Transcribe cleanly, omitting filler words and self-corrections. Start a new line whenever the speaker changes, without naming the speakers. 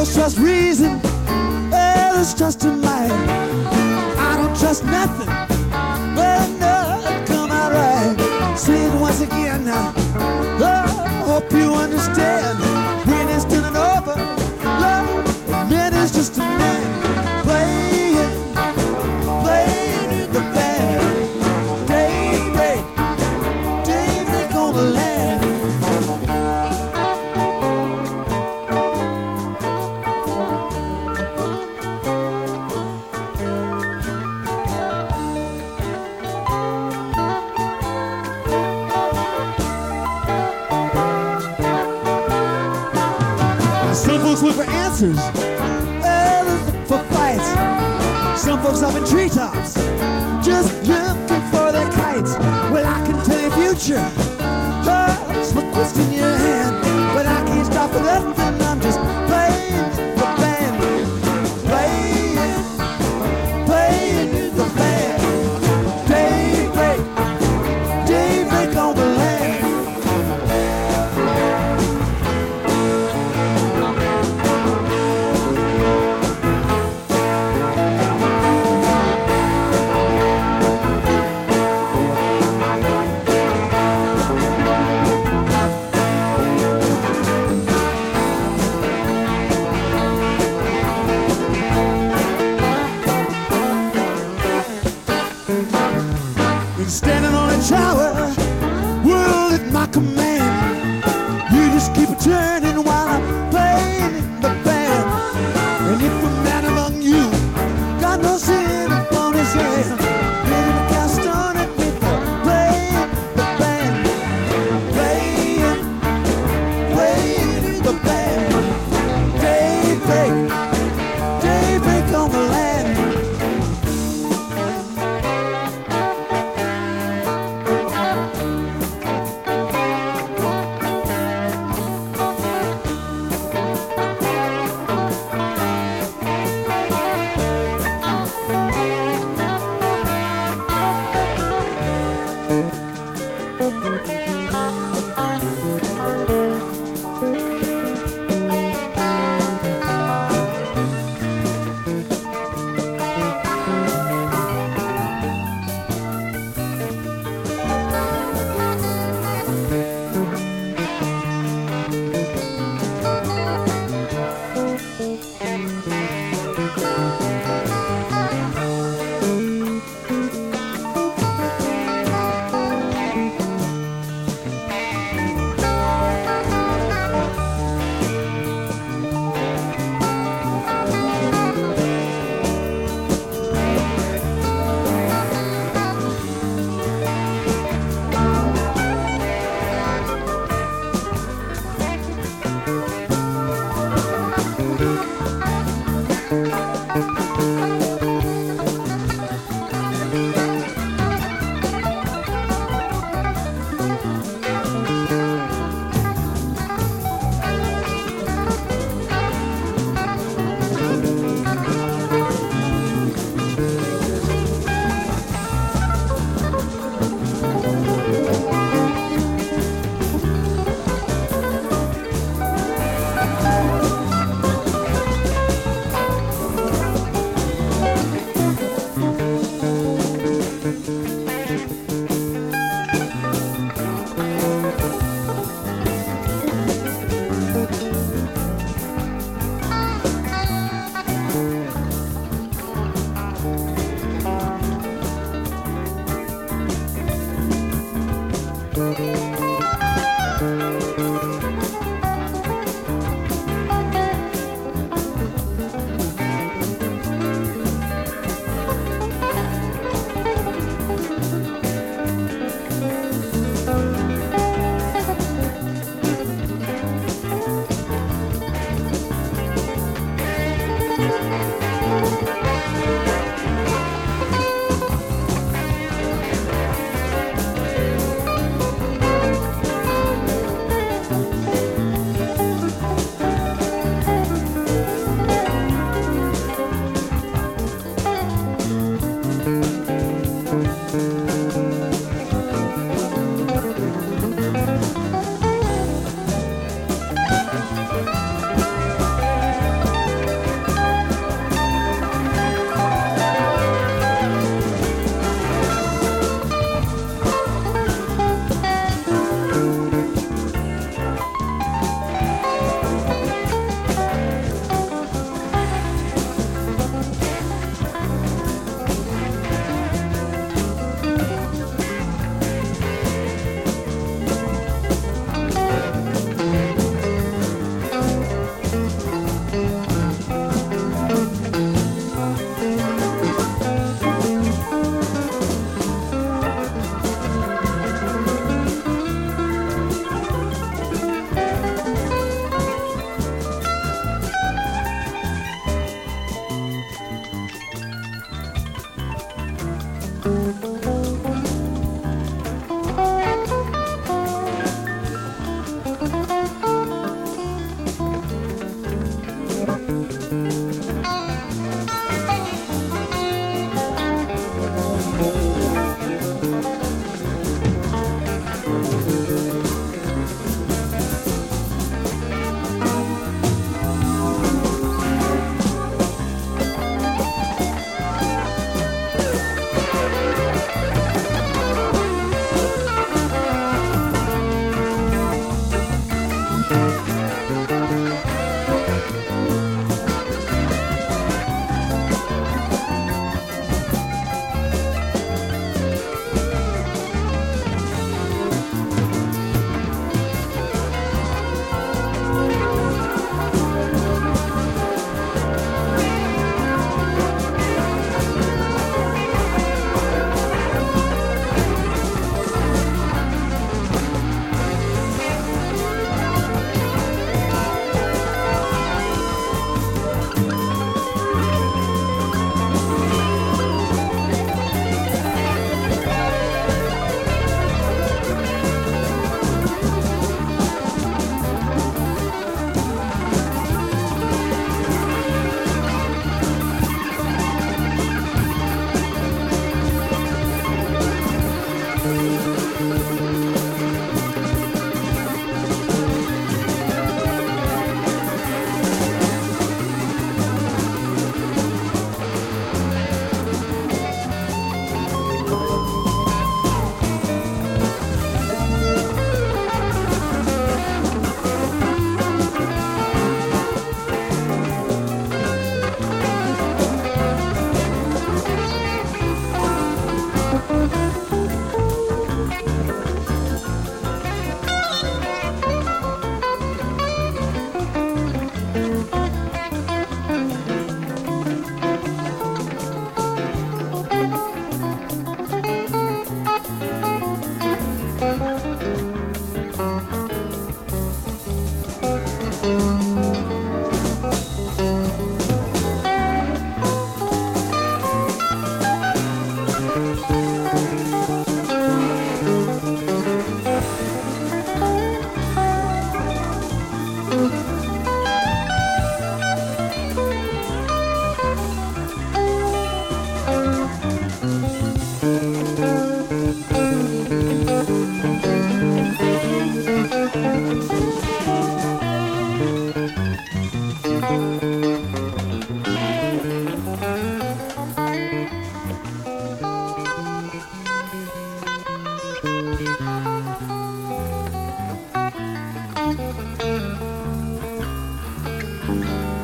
don't trust reason, well, it's just a might. I don't trust nothing, well, nothing come out right. Say it once again now, oh, hope you understand. When it's done and over, love, a man is just a man playing in the band. Daybreak on the land. Some folks look for answers, others look for fights. Some folks up in treetops, just looking for their kites. Well, I can tell you future, oh, look what's in your hand. But I can't stop for nothing, I'm just playing the band. Playing the band. Daybreak on the land. Standing on a tower, world at my command. You just keep a turning.